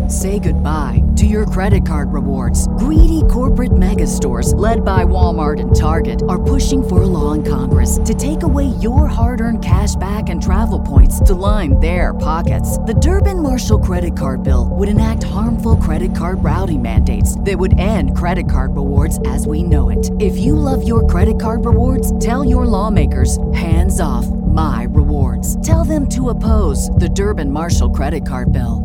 Say goodbye to your credit card rewards. Greedy corporate mega stores, led by Walmart and Target, are pushing for a law in Congress to take away your hard-earned cash back and travel points to line their pockets. The Durbin-Marshall credit card bill would enact harmful credit card routing mandates that would end credit card rewards as we know it. If you love your credit card rewards, tell your lawmakers, hands off my rewards. Tell them to oppose the Durbin-Marshall credit card bill.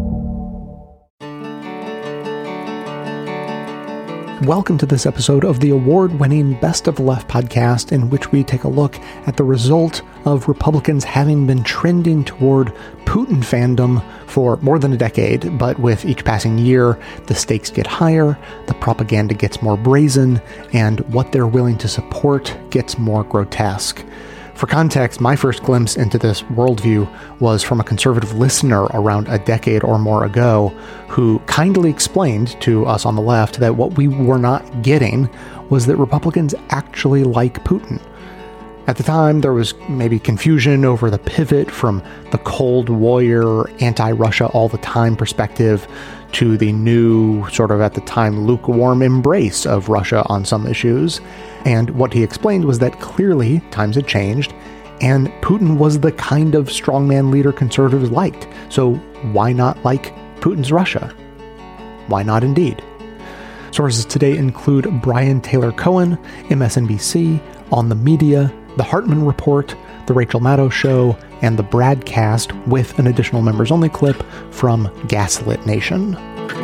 Welcome to this episode of the award-winning Best of the Left podcast, in which we take a look at the result of Republicans having been trending toward Putin fandom for more than a decade, but with each passing year, the stakes get higher, the propaganda gets more brazen, and what they're willing to support gets more grotesque. For context, my first glimpse into this worldview was from a conservative listener around a decade or more ago, who kindly explained to us on the left that what we were not getting was that Republicans actually like Putin. At the time, there was maybe confusion over the pivot from the Cold War, anti-Russia all the time perspective to the new, sort of at the time, lukewarm embrace of Russia on some issues. And what he explained was that clearly times had changed, and Putin was the kind of strongman leader conservatives liked. So why not like Putin's Russia? Why not indeed? Sources today include Brian Taylor Cohen, MSNBC, On the Media, The Hartman Report, The Rachel Maddow Show, and The Bradcast, with an additional members-only clip from Gaslit Nation.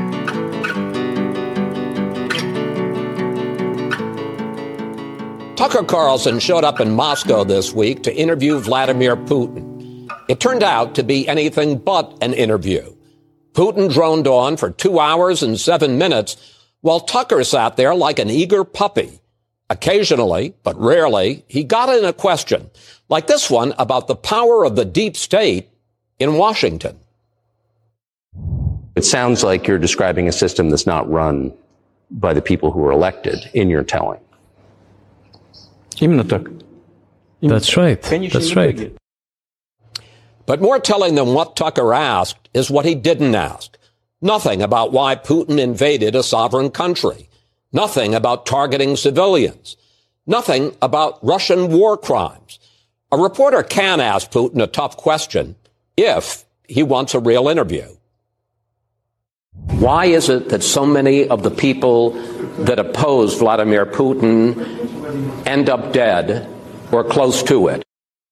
Tucker Carlson showed up in Moscow this week to interview Vladimir Putin. It turned out to be anything but an interview. Putin droned on for 2 hours and 7 minutes, while Tucker sat there like an eager puppy. Occasionally, but rarely, he got in a question, like this one about the power of the deep state in Washington. It sounds like you're describing a system that's not run by the people who are elected in your telling. That's right. That's right. But more telling than what Tucker asked is what he didn't ask. Nothing about why Putin invaded a sovereign country. Nothing about targeting civilians. Nothing about Russian war crimes. A reporter can ask Putin a tough question if he wants a real interview. Why is it that so many of the people that oppose Vladimir Putin end up dead or close to it?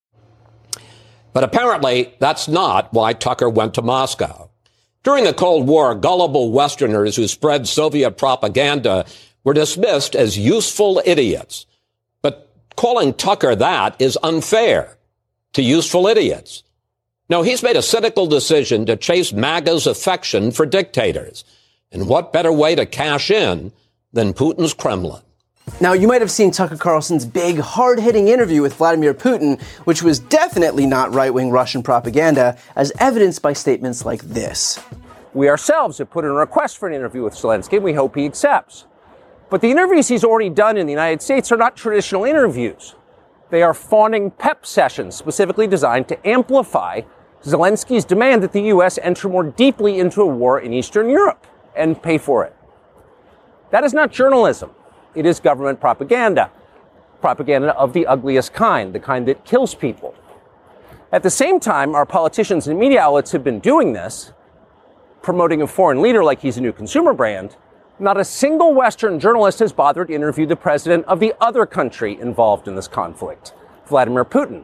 But apparently, that's not why Tucker went to Moscow. During the Cold War, gullible Westerners who spread Soviet propaganda were dismissed as useful idiots. But calling Tucker that is unfair to useful idiots. No, he's made a cynical decision to chase MAGA's affection for dictators. And what better way to cash in than Putin's Kremlin? Now, you might have seen Tucker Carlson's big, hard-hitting interview with Vladimir Putin, which was definitely not right-wing Russian propaganda, as evidenced by statements like this. We ourselves have put in a request for an interview with Zelensky, and we hope he accepts. But the interviews he's already done in the United States are not traditional interviews. They are fawning pep sessions specifically designed to amplify Zelensky's demand that the U.S. enter more deeply into a war in Eastern Europe and pay for it. That is not journalism. It is government propaganda. Propaganda of the ugliest kind, the kind that kills people. At the same time, our politicians and media outlets have been doing this, promoting a foreign leader like he's a new consumer brand. Not a single Western journalist has bothered to interview the president of the other country involved in this conflict, Vladimir Putin.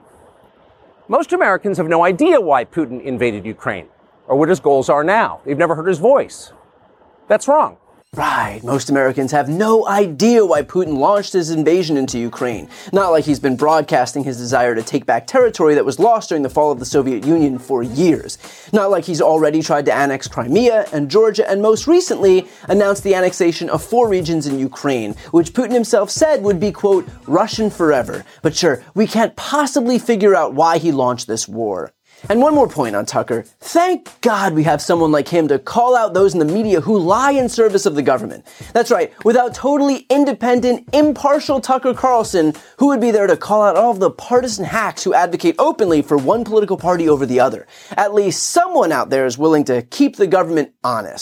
Most Americans have no idea why Putin invaded Ukraine or what his goals are now. They've never heard his voice. That's wrong. Right, most Americans have no idea why Putin launched his invasion into Ukraine. Not like he's been broadcasting his desire to take back territory that was lost during the fall of the Soviet Union for years. Not like he's already tried to annex Crimea and Georgia, and most recently announced the annexation of 4 regions in Ukraine, which Putin himself said would be, quote, Russian forever. But sure, we can't possibly figure out why he launched this war. And one more point on Tucker. Thank God we have someone like him to call out those in the media who lie in service of the government. That's right, without totally independent, impartial Tucker Carlson, who would be there to call out all of the partisan hacks who advocate openly for one political party over the other? At least someone out there is willing to keep the government honest.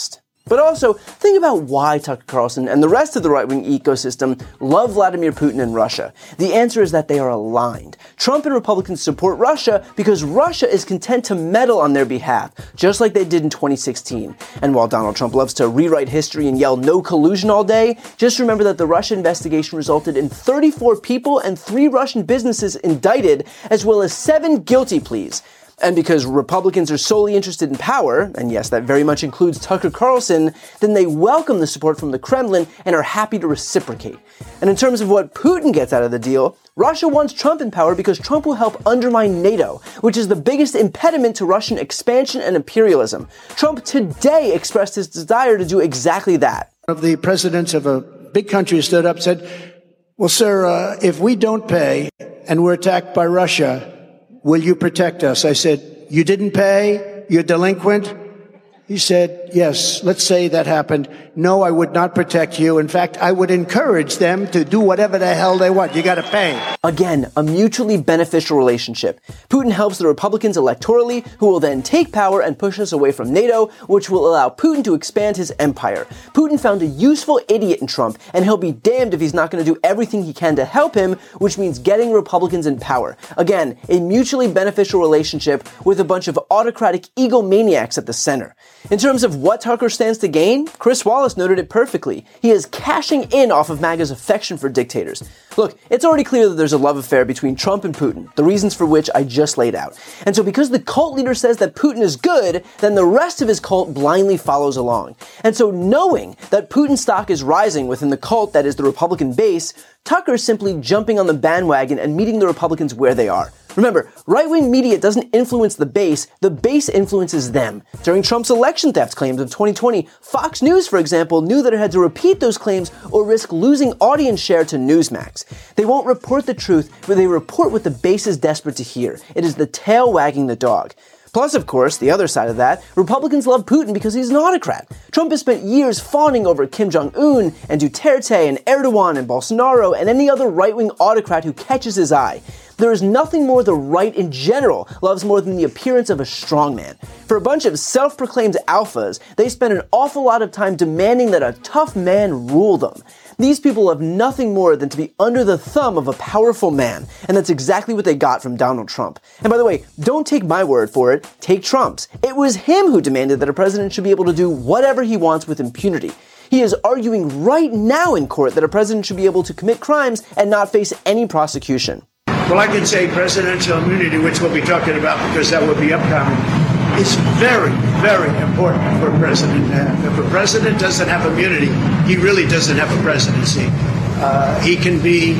But also, think about why Tucker Carlson and the rest of the right-wing ecosystem love Vladimir Putin and Russia. The answer is that they are aligned. Trump and Republicans support Russia because Russia is content to meddle on their behalf, just like they did in 2016. And while Donald Trump loves to rewrite history and yell no collusion all day, just remember that the Russia investigation resulted in 34 people and 3 Russian businesses indicted, as well as 7 guilty pleas. And because Republicans are solely interested in power, and yes, that very much includes Tucker Carlson, then they welcome the support from the Kremlin and are happy to reciprocate. And in terms of what Putin gets out of the deal, Russia wants Trump in power because Trump will help undermine NATO, which is the biggest impediment to Russian expansion and imperialism. Trump today expressed his desire to do exactly that. One of the presidents of a big country stood up and said, well, sir, if we don't pay and we're attacked by Russia, will you protect us? I said, you didn't pay? You're delinquent? He said, yes, let's say that happened. No, I would not protect you. In fact, I would encourage them to do whatever the hell they want. You got to pay. Again, a mutually beneficial relationship. Putin helps the Republicans electorally, who will then take power and push us away from NATO, which will allow Putin to expand his empire. Putin found a useful idiot in Trump, and he'll be damned if he's not going to do everything he can to help him, which means getting Republicans in power. Again, a mutually beneficial relationship with a bunch of autocratic egomaniacs at the center. In terms of what Tucker stands to gain, Chris Wallace noted it perfectly. He is cashing in off of MAGA's affection for dictators. Look, it's already clear that there's a love affair between Trump and Putin, the reasons for which I just laid out. And so because the cult leader says that Putin is good, then the rest of his cult blindly follows along. And so knowing that Putin's stock is rising within the cult that is the Republican base, Tucker is simply jumping on the bandwagon and meeting the Republicans where they are. Remember, right-wing media doesn't influence the base influences them. During Trump's election theft claims of 2020, Fox News, for example, knew that it had to repeat those claims or risk losing audience share to Newsmax. They won't report the truth, but they report what the base is desperate to hear. It is the tail wagging the dog. Plus, of course, the other side of that, Republicans love Putin because he's an autocrat. Trump has spent years fawning over Kim Jong-un and Duterte and Erdogan and Bolsonaro and any other right-wing autocrat who catches his eye. There is nothing more the right in general loves more than the appearance of a strongman. For a bunch of self-proclaimed alphas, they spend an awful lot of time demanding that a tough man rule them. These people love nothing more than to be under the thumb of a powerful man, and that's exactly what they got from Donald Trump. And by the way, don't take my word for it, take Trump's. It was him who demanded that a president should be able to do whatever he wants with impunity. He is arguing right now in court that a president should be able to commit crimes and not face any prosecution. Well, I can say presidential immunity, which we'll be talking about because that will be upcoming, is very, very important for a president to have. If a president doesn't have immunity, he really doesn't have a presidency. He can be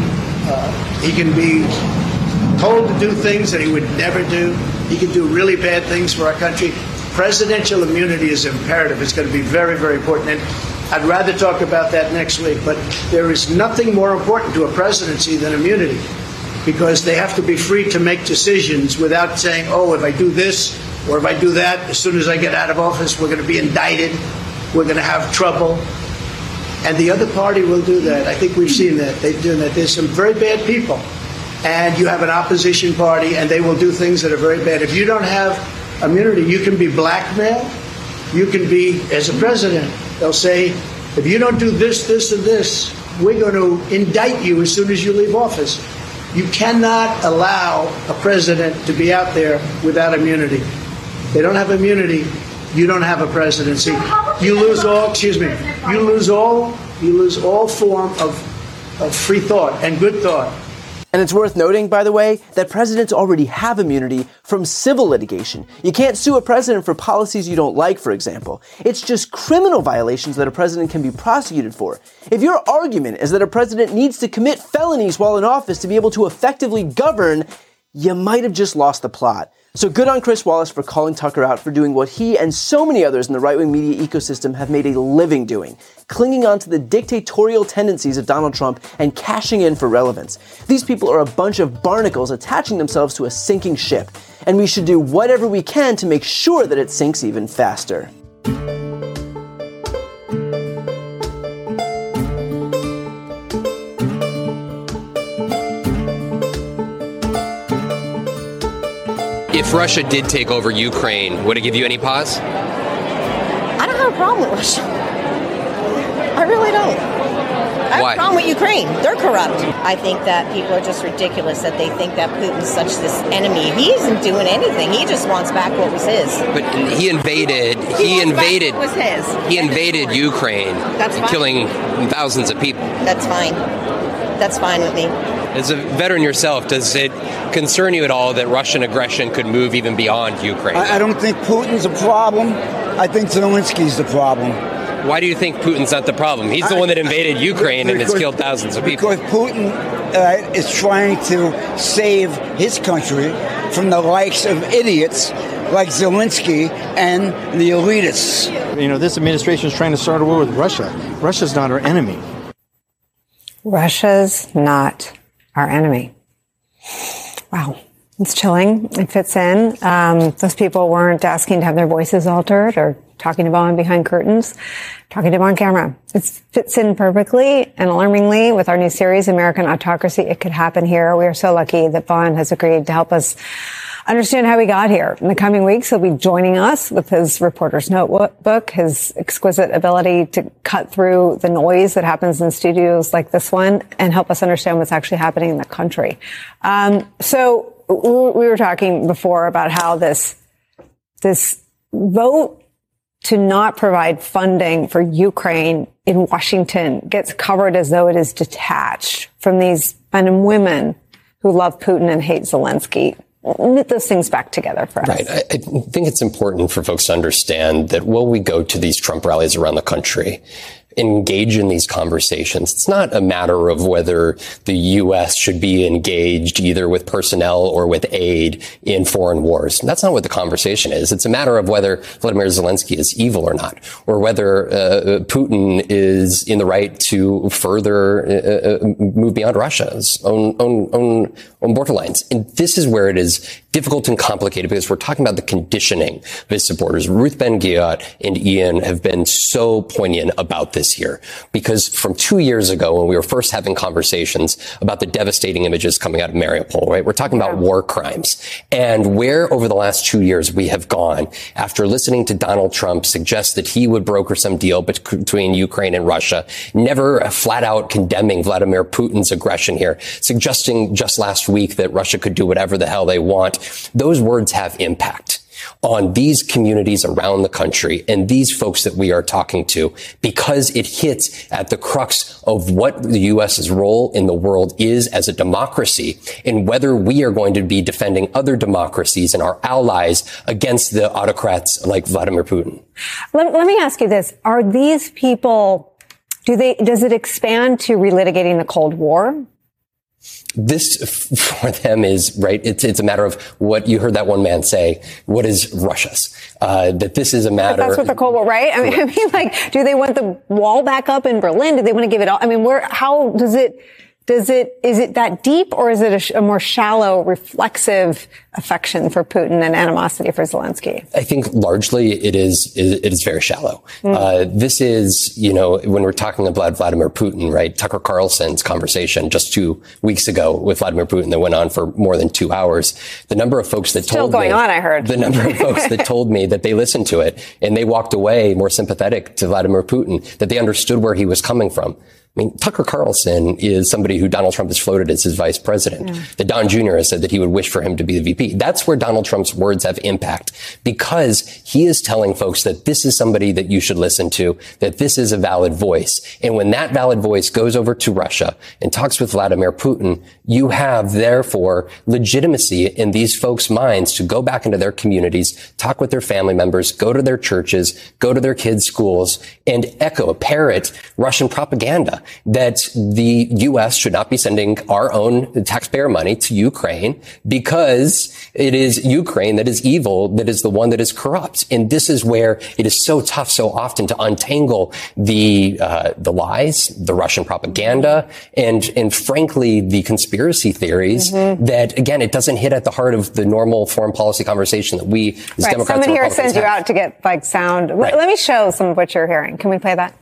told to do things that he would never do. He can do really bad things for our country. Presidential immunity is imperative. It's going to be very, very important. And I'd rather talk about that next week. But there is nothing more important to a presidency than immunity, because they have to be free to make decisions without saying, oh, if I do this or if I do that, as soon as I get out of office, we're going to be indicted, we're going to have trouble. And the other party will do that. I think we've seen that. They've done that. There's some very bad people. And you have an opposition party, and they will do things that are very bad. If you don't have immunity, you can be blackmailed. You can be, as a president, they'll say, if you don't do this, this, and this, we're going to indict you as soon as you leave office. You cannot allow a president to be out there without immunity. They don't have immunity. You don't have a presidency. You lose all, you lose all form of free thought and good thought. And it's worth noting, by the way, that presidents already have immunity from civil litigation. You can't sue a president for policies you don't like, for example. It's just criminal violations that a president can be prosecuted for. If your argument is that a president needs to commit felonies while in office to be able to effectively govern, you might have just lost the plot. So good on Chris Wallace for calling Tucker out for doing what he and so many others in the right-wing media ecosystem have made a living doing, clinging on to the dictatorial tendencies of Donald Trump and cashing in for relevance. These people are a bunch of barnacles attaching themselves to a sinking ship, and we should do whatever we can to make sure that it sinks even faster. If Russia did take over Ukraine, would it give you any pause? I don't have a problem with Russia. I have Why? a problem with Ukraine. They're corrupt. I think that people are just ridiculous that they think that Putin's such this enemy. He isn't doing anything. He just wants back what was his. But he invaded. He invaded. What was his? He invaded Ukraine, That's fine. killing thousands of people. That's fine. That's fine with me. As a veteran yourself, does it concern you at all that Russian aggression could move even beyond Ukraine? I don't think Putin's a problem. I think Zelensky's the problem. Why do you think Putin's not the problem? He's the one that invaded Ukraine and has killed thousands of people. Because Putin is trying to save his country from the likes of idiots like Zelensky and the elitists. You know, this administration is trying to start a war with Russia. Russia's not our enemy. Russia's not our enemy. Wow. It's chilling. It fits in. Those people weren't asking to have their voices altered or talking to Bond behind curtains, talking to him on camera. It fits in perfectly and alarmingly with our new series, American Autocracy. It could happen here. We are so lucky that Bond has agreed to help us understand how we got here. In the coming weeks, he'll be joining us with his reporter's notebook, his exquisite ability to cut through the noise that happens in studios like this one and help us understand what's actually happening in the country. So we were talking before about how this vote to not provide funding for Ukraine in Washington gets covered as though it is detached from these men and women who love Putin and hate Zelensky. Knit those things back together for us. Right. I think it's important for folks to understand that while we go to these Trump rallies around the country, engage in these conversations, it's not a matter of whether the U.S. should be engaged either with personnel or with aid in foreign wars. That's not what the conversation is. It's a matter of whether Vladimir Zelensky is evil or not, or whether Putin is in the right to further move beyond Russia's own borderlines. And this is where it is difficult and complicated because we're talking about the conditioning of his supporters. Ruth Ben-Ghiat and Ian have been so poignant about this here, because from 2 years ago when we were first having conversations about the devastating images coming out of Mariupol, right? We're talking about war crimes, and where over the last 2 years we have gone after listening to Donald Trump suggest that he would broker some deal between Ukraine and Russia, never flat out condemning Vladimir Putin's aggression here, suggesting just last week that Russia could do whatever the hell they want. Those words have impact on these communities around the country and these folks that we are talking to, because it hits at the crux of what the U.S.'s role in the world is as a democracy and whether we are going to be defending other democracies and our allies against the autocrats like Vladimir Putin. Let me ask you this. Are these people, does it expand to relitigating the Cold War? This for them is right. It's a matter of what you heard that one man say. What is Russia's? That this is a matter. But that's what the Cold War, right? I mean, like, do they want the wall back up in Berlin? Do they want to give it all? I mean, how does it, is it that deep, or is it a more shallow, reflexive affection for Putin and animosity for Zelensky? I think largely it is very shallow. This is, when we're talking about Vladimir Putin, right? Tucker Carlson's conversation just 2 weeks ago with Vladimir Putin that went on for more than 2 hours. The number of folks that Still going on, I heard. The number of folks that told me that they listened to it and they walked away more sympathetic to Vladimir Putin, that they understood where he was coming from. I mean, Tucker Carlson is somebody who Donald Trump has floated as his vice president. Yeah. That Don Jr. has said that he would wish for him to be the VP. That's where Donald Trump's words have impact, because he is telling folks that this is somebody that you should listen to, that this is a valid voice. And when that valid voice goes over to Russia and talks with Vladimir Putin, you have, therefore, legitimacy in these folks' minds to go back into their communities, talk with their family members, go to their churches, go to their kids' schools, and parrot Russian propaganda that the U.S. should not be sending our own taxpayer money to Ukraine because it is Ukraine that is evil, that is the one that is corrupt. And this is where it is so tough so often to untangle the lies, the Russian propaganda, and frankly, the conspiracy theories that, again, it doesn't hit at the heart of the normal foreign policy conversation that we as Democrats Someone and here Republicans sends you have. out to get sound. Right. Let me show some of what you're hearing. Can we play that?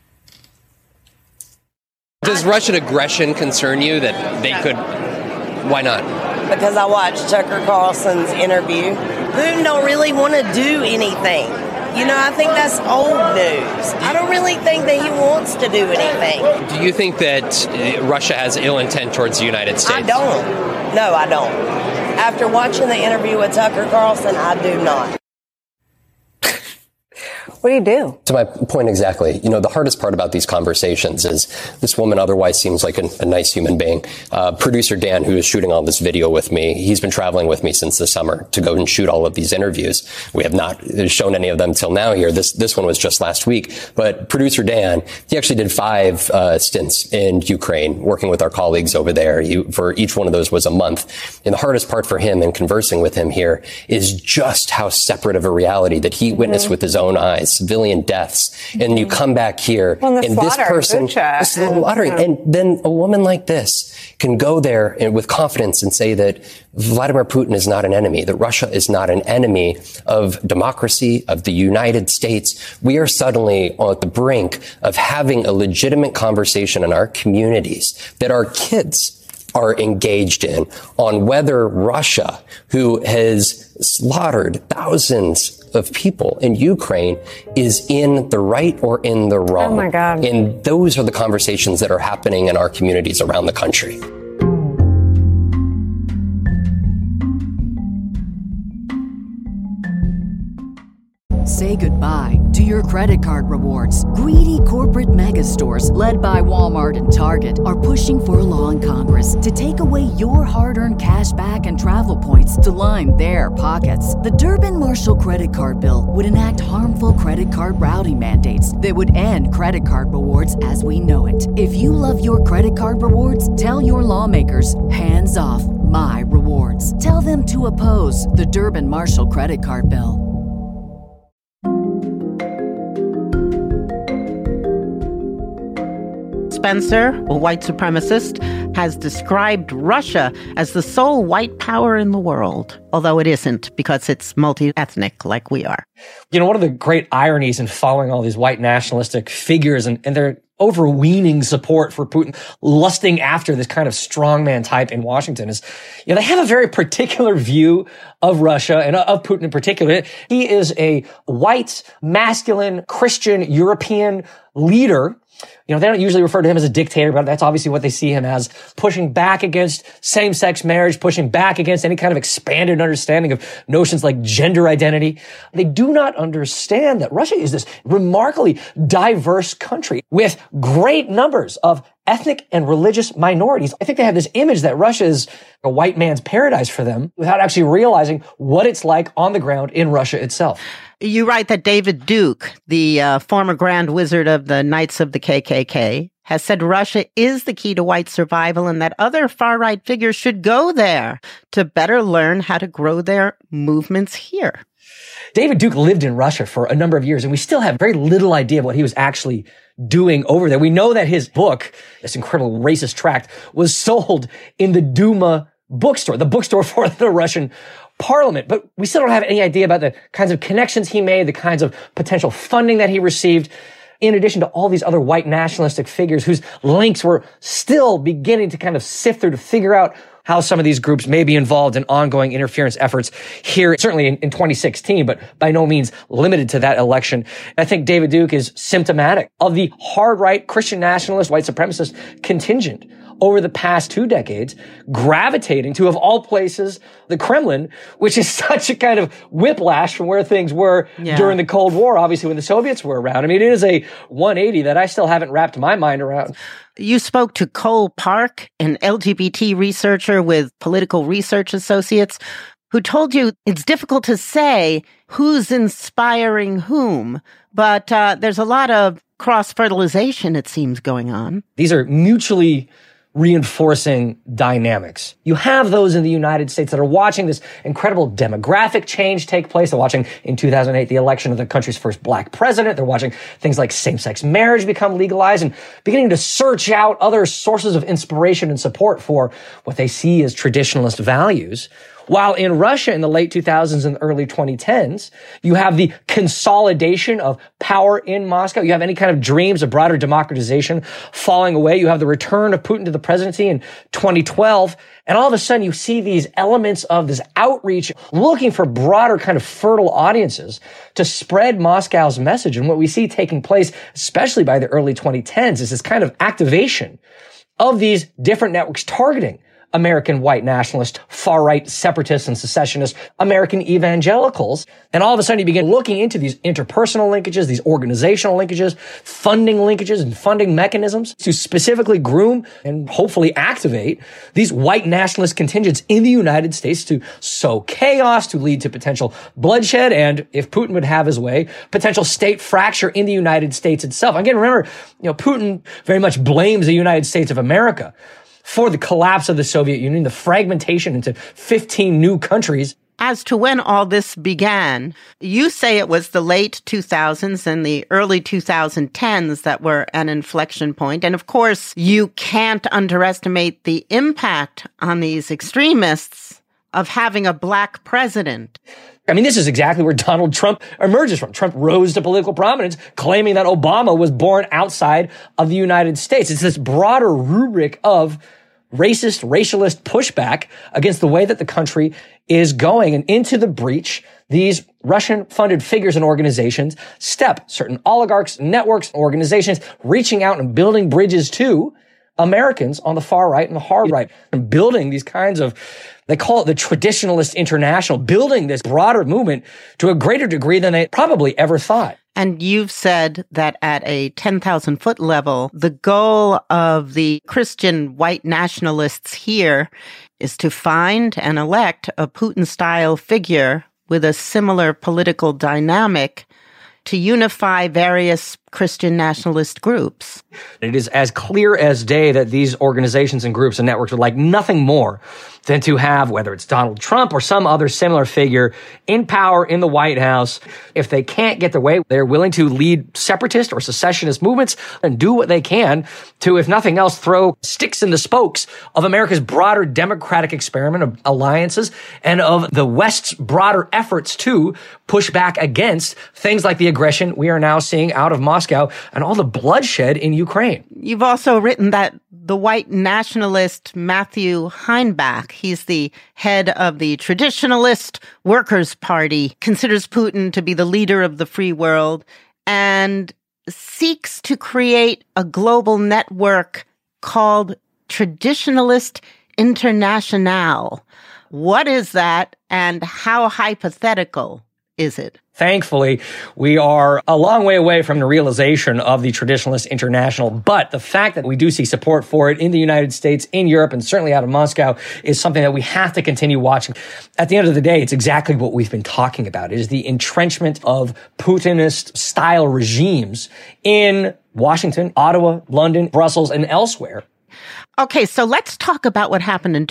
Does Russian aggression concern you that they could? Why not? Because I watched Tucker Carlson's interview. Putin don't really want to do anything. I think that's old news. I don't really think that he wants to do anything. Do you think that Russia has ill intent towards the United States? I don't. No, I don't. After watching the interview with Tucker Carlson, I do not. What do you do? To my point exactly, the hardest part about these conversations is this woman otherwise seems like a nice human being. Producer Dan, who is shooting all this video with me, he's been traveling with me since the summer to go and shoot all of these interviews. We have not shown any of them till now here. This one was just last week. But producer Dan, he actually did 5 stints in Ukraine, working with our colleagues over there. For each one of those was a month. And the hardest part for him in conversing with him here is just how separate of a reality that he witnessed with his own eyes. Civilian deaths, and you come back here, and this person, and then a woman like this can go there with confidence and say that Vladimir Putin is not an enemy, that Russia is not an enemy of democracy, of the United States. We are suddenly at the brink of having a legitimate conversation in our communities that our kids are engaged in on whether Russia, who has slaughtered thousands of people in Ukraine, is in the right or in the wrong. Oh my God. And those are the conversations that are happening in our communities around the country. Say goodbye to your credit card rewards. Greedy corporate mega stores, led by Walmart and Target, are pushing for a law in Congress to take away your hard-earned cash back and travel points to line their pockets. The Durbin-Marshall credit card bill would enact harmful credit card routing mandates that would end credit card rewards as we know it. If you love your credit card rewards, tell your lawmakers, hands off my rewards. Tell them to oppose the Durbin-Marshall credit card bill. Spencer, a white supremacist, has described Russia as the sole white power in the world, although it isn't because it's multi-ethnic like we are. One of the great ironies in following all these white nationalistic figures and their overweening support for Putin, lusting after this kind of strongman type in Washington is, they have a very particular view of Russia and of Putin in particular. He is a white, masculine, Christian, European leader. They don't usually refer to him as a dictator, but that's obviously what they see him as, pushing back against same-sex marriage, pushing back against any kind of expanded understanding of notions like gender identity. They do not understand that Russia is this remarkably diverse country with great numbers of ethnic and religious minorities. I think they have this image that Russia is a white man's paradise for them without actually realizing what it's like on the ground in Russia itself. You write that David Duke, the former Grand Wizard of the Knights of the KKK, has said Russia is the key to white survival and that other far-right figures should go there to better learn how to grow their movements here. David Duke lived in Russia for a number of years, and we still have very little idea of what he was actually doing over there. We know that his book, this incredible racist tract, was sold in the Duma bookstore, the bookstore for the Russian parliament. But we still don't have any idea about the kinds of connections he made, the kinds of potential funding that he received, in addition to all these other white nationalistic figures whose links were still beginning to kind of sift through to figure out how some of these groups may be involved in ongoing interference efforts here, certainly in 2016, but by no means limited to that election. I think David Duke is symptomatic of the hard-right Christian nationalist, white supremacist contingent over the past 2 decades, gravitating to, of all places, the Kremlin, which is such a kind of whiplash from where things were during the Cold War, obviously when the Soviets were around. I mean, it is a 180 that I still haven't wrapped my mind around. You spoke to Cole Park, an LGBT researcher with Political Research Associates, who told you it's difficult to say who's inspiring whom, but there's a lot of cross-fertilization, it seems, going on. These are mutually reinforcing dynamics. You have those in the United States that are watching this incredible demographic change take place. They're watching in 2008 the election of the country's first black president. They're watching things like same-sex marriage become legalized and beginning to search out other sources of inspiration and support for what they see as traditionalist values. While in Russia in the late 2000s and early 2010s, you have the consolidation of power in Moscow. You have any kind of dreams of broader democratization falling away. You have the return of Putin to the presidency in 2012. And all of a sudden you see these elements of this outreach looking for broader kind of fertile audiences to spread Moscow's message. And what we see taking place, especially by the early 2010s, is this kind of activation of these different networks targeting American white nationalists, far-right separatists and secessionists, American evangelicals. And all of a sudden you begin looking into these interpersonal linkages, these organizational linkages, funding linkages and funding mechanisms to specifically groom and hopefully activate these white nationalist contingents in the United States to sow chaos, to lead to potential bloodshed, and if Putin would have his way, potential state fracture in the United States itself. Again, remember, Putin very much blames the United States of America for the collapse of the Soviet Union, the fragmentation into 15 new countries. As to when all this began, you say it was the late 2000s and the early 2010s that were an inflection point. And of course, you can't underestimate the impact on these extremists of having a black president. I mean, this is exactly where Donald Trump emerges from. Trump rose to political prominence, claiming that Obama was born outside of the United States. It's this broader rubric of racist, racialist pushback against the way that the country is going. And into the breach, these Russian-funded figures and organizations step certain oligarchs, networks, organizations, reaching out and building bridges to Americans on the far right and the hard right, and building these kinds of, they call it the Traditionalist International, building this broader movement to a greater degree than they probably ever thought. And you've said that at a 10,000-foot level, the goal of the Christian white nationalists here is to find and elect a Putin-style figure with a similar political dynamic to unify various Christian nationalist groups. It is as clear as day that these organizations and groups and networks would like nothing more than to have, whether it's Donald Trump or some other similar figure in power in the White House. If they can't get their way, they're willing to lead separatist or secessionist movements and do what they can to, if nothing else, throw sticks in the spokes of America's broader democratic experiment of alliances and of the West's broader efforts to push back against things like the aggression we are now seeing out of Moscow and all the bloodshed in Ukraine. You've also written that the white nationalist Matthew Heinbach, he's the head of the Traditionalist Workers' Party, considers Putin to be the leader of the free world and seeks to create a global network called Traditionalist International. What is that and how hypothetical is it? Thankfully, we are a long way away from the realization of the Traditionalist International, but the fact that we do see support for it in the United States, in Europe, and certainly out of Moscow is something that we have to continue watching. At the end of the day, it's exactly what we've been talking about. It is the entrenchment of Putinist-style regimes in Washington, Ottawa, London, Brussels, and elsewhere. Okay, so let's talk about what happened in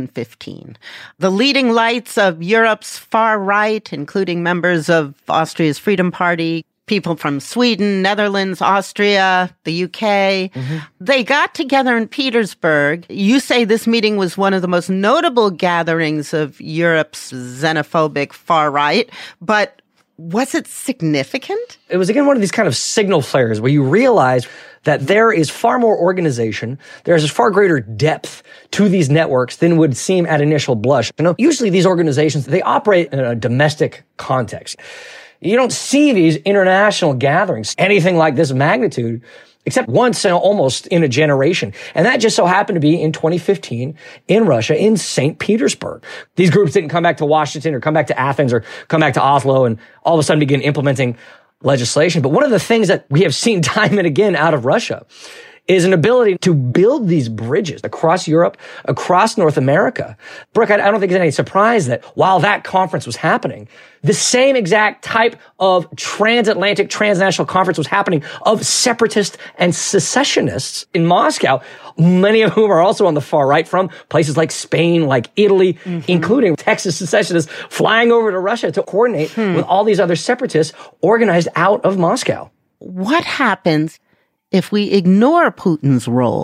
2015. The leading lights of Europe's far right, including members of Austria's Freedom Party, people from Sweden, Netherlands, Austria, the UK, they got together in Petersburg. You say this meeting was one of the most notable gatherings of Europe's xenophobic far right, but was it significant? It was, again, one of these kind of signal flares where you realize that there is far more organization, there's a far greater depth to these networks than would seem at initial blush. Usually these organizations, they operate in a domestic context. You don't see these international gatherings, anything like this magnitude, except once almost in a generation. And that just so happened to be in 2015 in Russia, in St. Petersburg. These groups didn't come back to Washington or come back to Athens or come back to Oslo and all of a sudden begin implementing legislation. But one of the things that we have seen time and again out of Russia is an ability to build these bridges across Europe, across North America. Brooke, I don't think it's any surprise that while that conference was happening, the same exact type of transatlantic, transnational conference was happening of separatists and secessionists in Moscow, many of whom are also on the far right from places like Spain, like Italy, including Texas secessionists flying over to Russia to coordinate with all these other separatists organized out of Moscow. What happens if we ignore Putin's role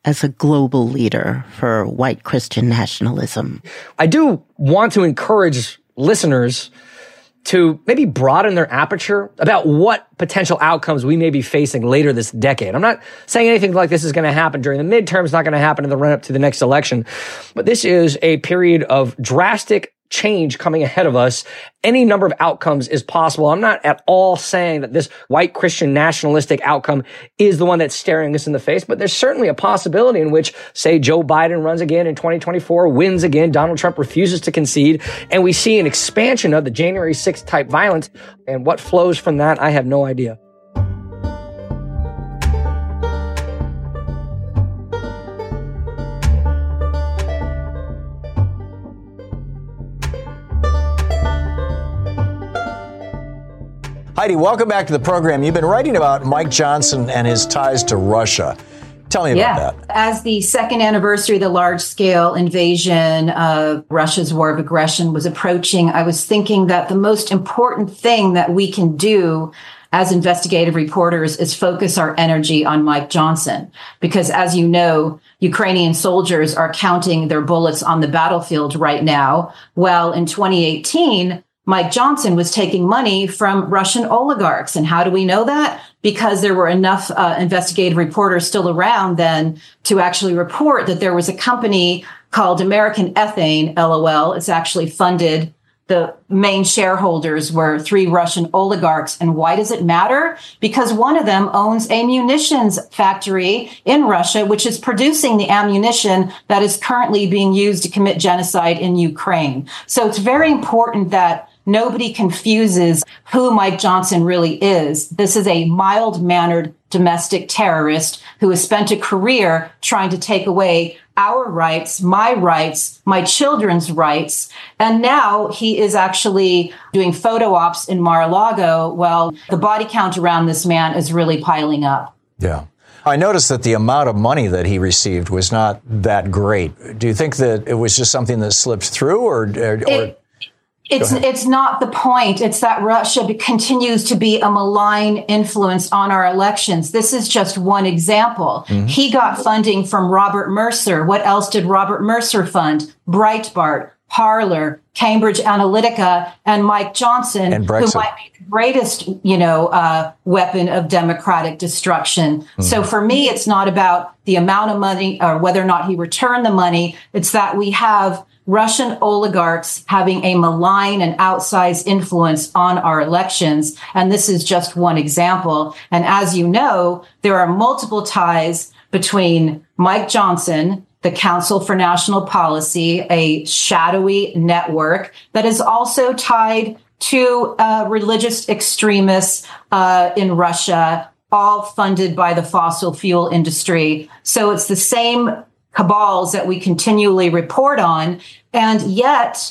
as a global leader for white Christian nationalism. I do want to encourage listeners to maybe broaden their aperture about what potential outcomes we may be facing later this decade. I'm not saying anything like this is going to happen during the midterms, not going to happen in the run-up to the next election, but this is a period of drastic change coming ahead of us. Any number of outcomes is possible. I'm not at all saying that this white Christian nationalistic outcome is the one that's staring us in the face, but there's certainly a possibility in which, say, Joe Biden runs again in 2024, wins again, Donald Trump refuses to concede, and we see an expansion of the January 6th type violence. And what flows from that, I have no idea. Heidi, welcome back to the program. You've been writing about Mike Johnson and his ties to Russia. Tell me about that. As the second anniversary of the large-scale invasion of Russia's war of aggression was approaching, I was thinking that the most important thing that we can do as investigative reporters is focus our energy on Mike Johnson. Because as you know, Ukrainian soldiers are counting their bullets on the battlefield right now. Well, in 2018, Mike Johnson was taking money from Russian oligarchs. And how do we know that? Because there were enough investigative reporters still around then to actually report that there was a company called American Ethane, LOL. It's actually funded. The main shareholders were 3 Russian oligarchs. And why does it matter? Because one of them owns a munitions factory in Russia, which is producing the ammunition that is currently being used to commit genocide in Ukraine. So it's very important that nobody confuses who Mike Johnson really is. This is a mild-mannered domestic terrorist who has spent a career trying to take away our rights, my children's rights. And now he is actually doing photo ops in Mar-a-Lago. Well, the body count around this man is really piling up. Yeah. I noticed that the amount of money that he received was not that great. Do you think that it was just something that slipped through or It's not the point. It's that Russia continues to be a malign influence on our elections. This is just one example. Mm-hmm. He got funding from Robert Mercer. What else did Robert Mercer fund? Breitbart, Parler, Cambridge Analytica, and Mike Johnson, who might be the greatest, weapon of democratic destruction. Mm-hmm. So for me, it's not about the amount of money or whether or not he returned the money. It's that we have Russian oligarchs having a malign and outsized influence on our elections. And this is just one example. And as you know, there are multiple ties between Mike Johnson, the Council for National Policy, a shadowy network that is also tied to religious extremists in Russia, all funded by the fossil fuel industry. So it's the same cabals that we continually report on. And yet,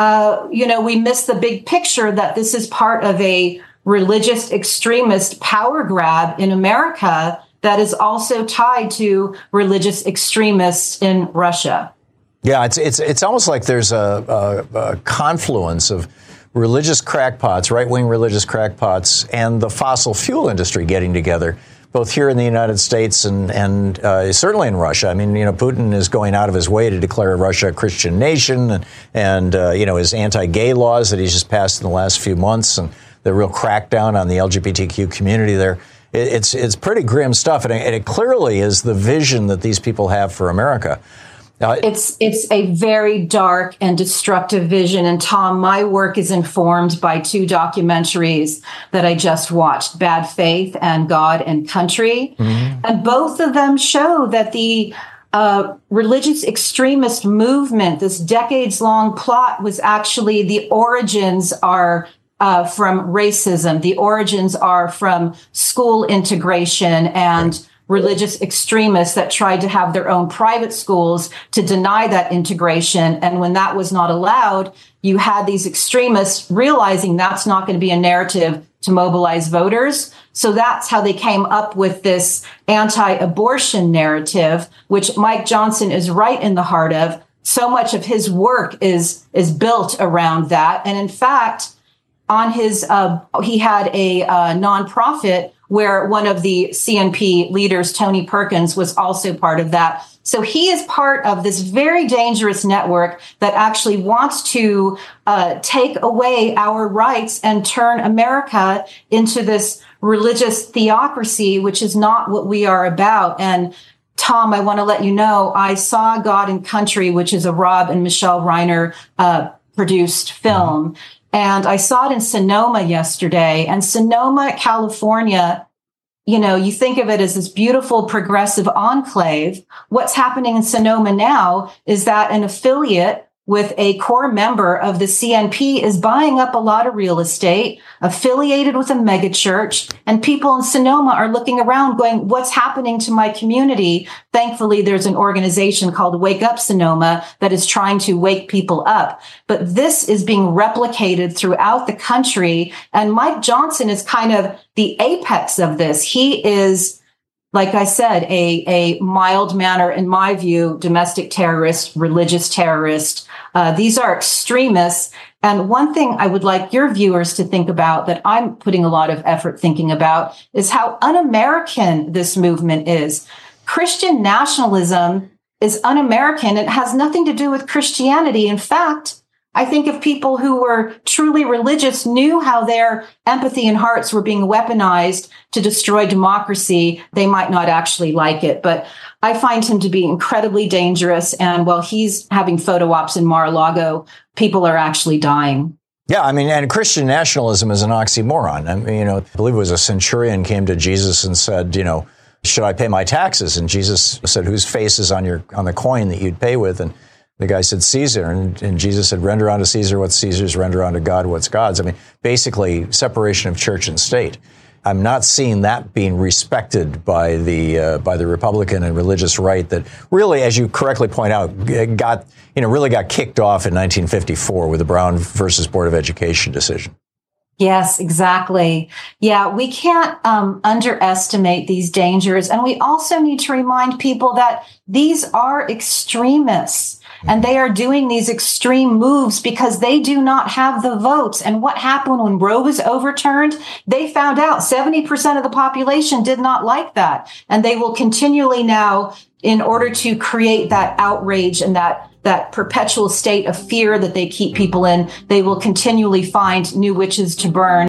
we miss the big picture that this is part of a religious extremist power grab in America that is also tied to religious extremists in Russia. Yeah, it's almost like there's a confluence of religious crackpots, right-wing religious crackpots, and the fossil fuel industry getting together, both here in the United States and certainly in Russia. I mean, Putin is going out of his way to declare Russia a Christian nation and his anti-gay laws that he's just passed in the last few months and the real crackdown on the LGBTQ community there. It's pretty grim stuff. And it clearly is the vision that these people have for America. It's a very dark and destructive vision. And Tom, my work is informed by 2 documentaries that I just watched, Bad Faith and God and Country. Mm-hmm. And both of them show that the religious extremist movement, this decades-long plot, was actually the origins are from racism. The origins are from school integration and religious extremists that tried to have their own private schools to deny that integration. And when that was not allowed, you had these extremists realizing that's not going to be a narrative to mobilize voters. So that's how they came up with this anti-abortion narrative, which Mike Johnson is right in the heart of. So much of his work is built around that. And in fact, on his, he had a nonprofit where one of the CNP leaders, Tony Perkins, was also part of that. So he is part of this very dangerous network that actually wants to take away our rights and turn America into this religious theocracy, which is not what we are about. And Tom, I want to let you know, I saw God and Country, which is a Rob and Michelle Reiner produced film. And I saw it in Sonoma yesterday. And Sonoma, California, you know, you think of it as this beautiful progressive enclave. What's happening in Sonoma now is that an affiliate with a core member of the CNP is buying up a lot of real estate affiliated with a megachurch, and people in Sonoma are looking around going, what's happening to my community? Thankfully, there's an organization called Wake Up Sonoma that is trying to wake people up. But this is being replicated throughout the country. And Mike Johnson is kind of the apex of this. He is, like I said, a mild manner, in my view, domestic terrorist, religious terrorist. These are extremists. And one thing I would like your viewers to think about that I'm putting a lot of effort thinking about is how un-American this movement is. Christian nationalism is un-American. It has nothing to do with Christianity. In fact, I think if people who were truly religious knew how their empathy and hearts were being weaponized to destroy democracy, they might not actually like it. But I find him to be incredibly dangerous. And while he's having photo ops in Mar-a-Lago, people are actually dying. Yeah, I mean, and Christian nationalism is an oxymoron. I mean, I believe it was a centurion came to Jesus and said, should I pay my taxes? And Jesus said, whose face is on the coin that you'd pay with? And the guy said, Caesar. And Jesus said, render unto Caesar what's Caesar's, render unto God what's God's. I mean, basically separation of church and state. I'm not seeing that being respected by the Republican and religious right that really, as you correctly point out, really got kicked off in 1954 with the Brown versus Board of Education decision. Yes, exactly. Yeah, we can't underestimate these dangers. And we also need to remind people that these are extremists. And they are doing these extreme moves because they do not have the votes. And what happened when Roe was overturned? They found out 70% of the population did not like that. And they will continually now, in order to create that outrage and that perpetual state of fear that they keep people in, they will continually find new witches to burn.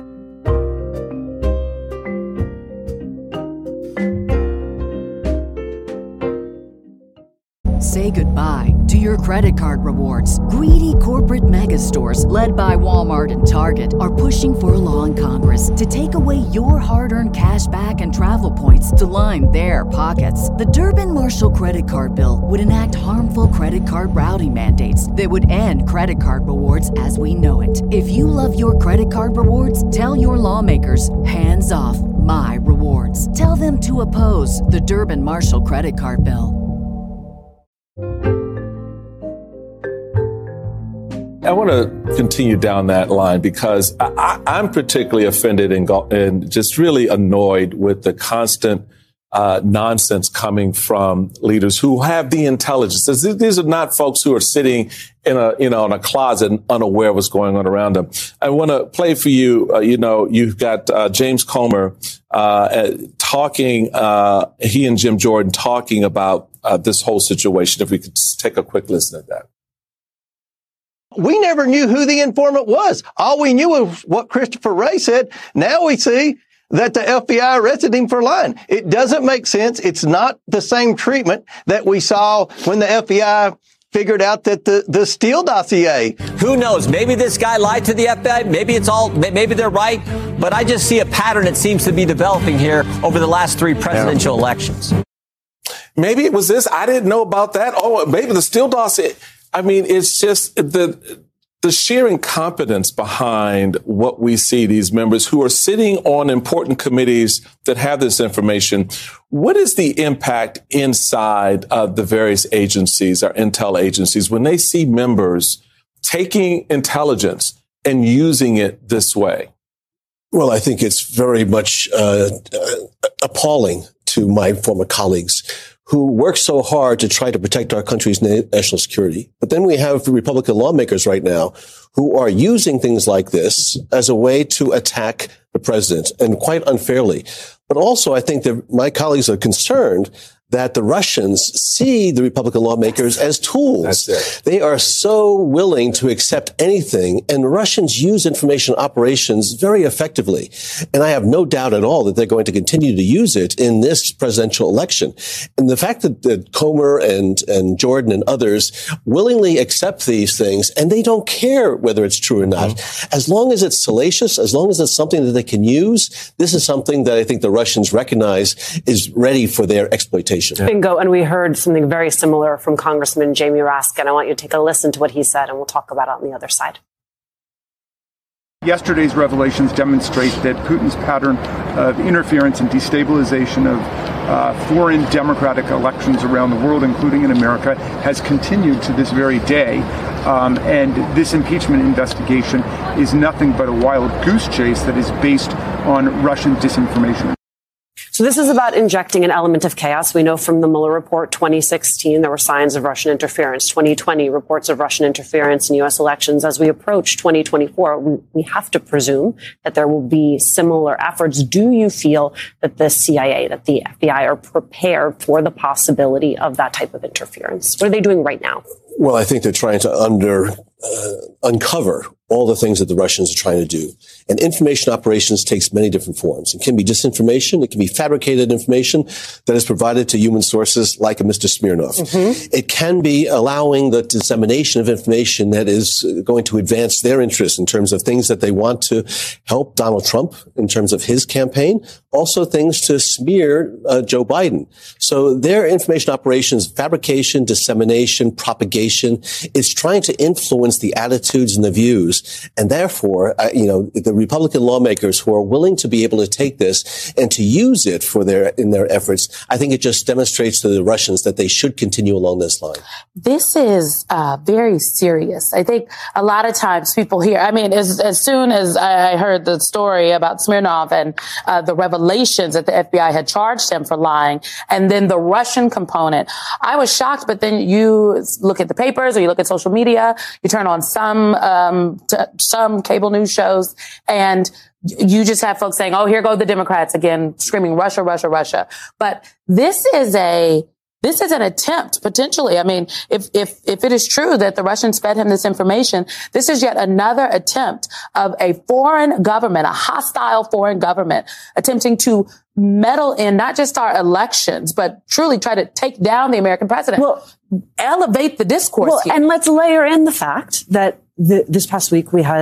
Say goodbye to your credit card rewards. Greedy corporate mega stores, led by Walmart and Target, are pushing for a law in Congress to take away your hard-earned cash back and travel points to line their pockets. The Durbin-Marshall credit card bill would enact harmful credit card routing mandates that would end credit card rewards as we know it. If you love your credit card rewards, tell your lawmakers, hands off my rewards. Tell them to oppose the Durbin-Marshall credit card bill. I want to continue down that line because I'm particularly offended and just really annoyed with the constant nonsense coming from leaders who have the intelligence. These are not folks who are sitting in a closet and unaware of what's going on around them. I want to play for you. You've got James Comer talking. He and Jim Jordan talking about this whole situation. If we could just take a quick listen at that. We never knew who the informant was. All we knew was what Christopher Wray said. Now we see that the FBI arrested him for lying. It doesn't make sense. It's not the same treatment that we saw when the FBI figured out that the Steele dossier. Who knows? Maybe this guy lied to the FBI. Maybe they're right. But I just see a pattern that seems to be developing here over the last 3 presidential elections. Maybe it was this. I didn't know about that. Oh, maybe the Steele dossier. I mean, it's just the sheer incompetence behind what we see, these members who are sitting on important committees that have this information. What is the impact inside of the various agencies, our intel agencies, when they see members taking intelligence and using it this way? Well, I think it's very much appalling to my former colleagues who work so hard to try to protect our country's national security. But then we have Republican lawmakers right now who are using things like this as a way to attack the president, and quite unfairly. But also, I think that my colleagues are concerned that the Russians see the Republican lawmakers as tools. That's it. They are so willing to accept anything, and Russians use information operations very effectively. And I have no doubt at all that they're going to continue to use it in this presidential election. And the fact that Comer and Jordan and others willingly accept these things, and they don't care whether it's true or not, as long as it's salacious, as long as it's something that they can use, this is something that I think the Russians recognize is ready for their exploitation. Bingo. And we heard something very similar from Congressman Jamie Raskin. I want you to take a listen to what he said, and we'll talk about it on the other side. Yesterday's revelations demonstrate that Putin's pattern of interference and destabilization of foreign democratic elections around the world, including in America, has continued to this very day. And this impeachment investigation is nothing but a wild goose chase that is based on Russian disinformation. So this is about injecting an element of chaos. We know from the Mueller report 2016, there were signs of Russian interference. 2020, reports of Russian interference in U.S. elections. As we approach 2024, we have to presume that there will be similar efforts. Do you feel that the CIA, that the FBI are prepared for the possibility of that type of interference? What are they doing right now? Well, I think they're trying to uncover all the things that the Russians are trying to do. And information operations takes many different forms. It can be disinformation. It can be fabricated information that is provided to human sources like a Mr. Smirnov. It can be allowing the dissemination of information that is going to advance their interests in terms of things that they want to help Donald Trump in terms of his campaign. Also things to smear Joe Biden. So their information operations, fabrication, dissemination, propagation, is trying to influence the attitudes and the views. And therefore, the Republican lawmakers who are willing to be able to take this and to use it in their efforts, I think it just demonstrates to the Russians that they should continue along this line. This is very serious. I think a lot of times people hear, as soon as I heard the story about Smirnov and the revelations that the FBI had charged him for lying, and then the Russian component, I was shocked. But then you look at the papers or you look at social media, you turn on some cable news shows, and you just have folks saying, oh, here go the Democrats again, screaming Russia, Russia, Russia. But this is an attempt, potentially. If it is true that the Russians fed him this information, this is yet another attempt of a foreign government, a hostile foreign government, attempting to meddle in not just our elections, but truly try to take down the American president. Elevate the discourse here. And let's layer in the fact that this past week we've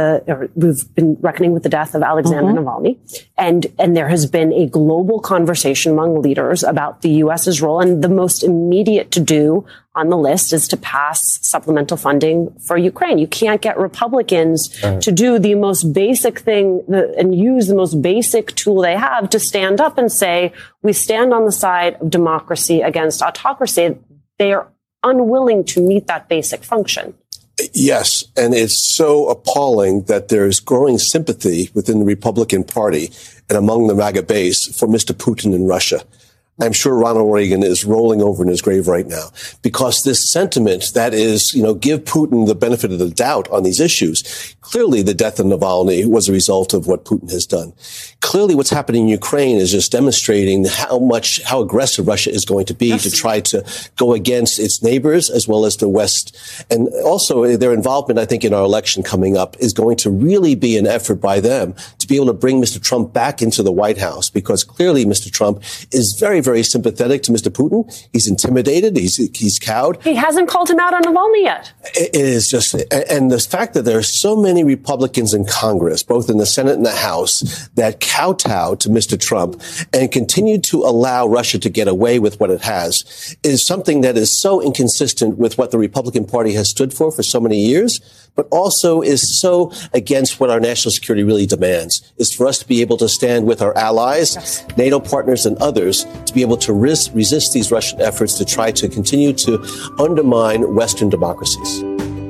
been reckoning with the death of Alexander Navalny, and there has been a global conversation among leaders about the U.S.'s role, and the most immediate to do on the list is to pass supplemental funding for Ukraine. You can't get Republicans to do the most basic thing and use the most basic tool they have to stand up and say, we stand on the side of democracy against autocracy. They are unwilling to meet that basic function. Yes, and it's so appalling that there's growing sympathy within the Republican Party and among the MAGA base for Mr. Putin in Russia. I'm sure Ronald Reagan is rolling over in his grave right now because this sentiment that is, give Putin the benefit of the doubt on these issues. Clearly, the death of Navalny was a result of what Putin has done. Clearly, what's happening in Ukraine is just demonstrating how aggressive Russia is going to be to try to go against its neighbors as well as the West. And also their involvement, I think, in our election coming up is going to really be an effort by them to be able to bring Mr. Trump back into the White House because clearly Mr. Trump is very, very sympathetic to Mr. Putin. He's intimidated. He's cowed. He hasn't called him out on Navalny yet. It is just, and the fact that there are so many Republicans in Congress, both in the Senate and the House, that kowtow to Mr. Trump and continue to allow Russia to get away with what it has is something that is so inconsistent with what the Republican Party has stood for so many years, but also is so against what our national security really demands, is for us to be able to stand with our allies, NATO partners and others, to be able to resist these Russian efforts to try to continue to undermine Western democracies.